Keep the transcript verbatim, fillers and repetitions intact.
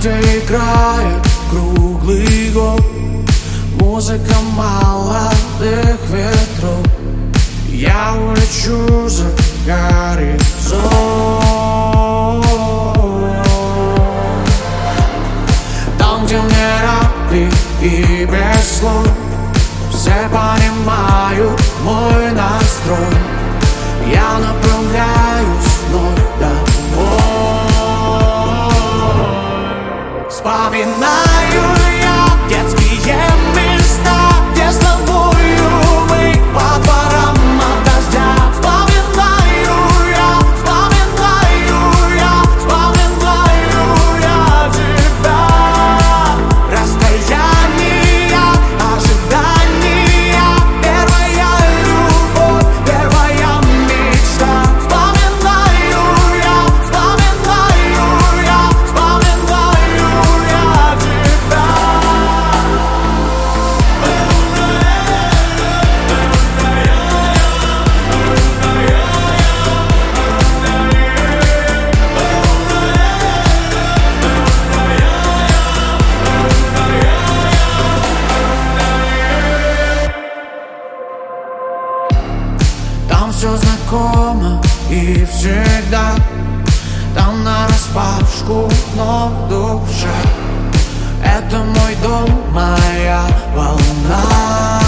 где играет круглый год музыка молодых ветров. Я улечу за горизонт, там, где мне рабы и без слов все понимают мой настрой. Я направляюсь вновь домой. Вспоминаю я детские места, где с тобою мы по дворам от дождя. Вспоминаю я, вспоминаю я, вспоминаю я тебя. Расстояние, ожидание, первая любовь, первая мечта. Вспоминаю я, вспоминаю я, вспоминаю я тебя. Там все знакомо и всегда, там нараспашку, но в душе это мой дом, моя волна.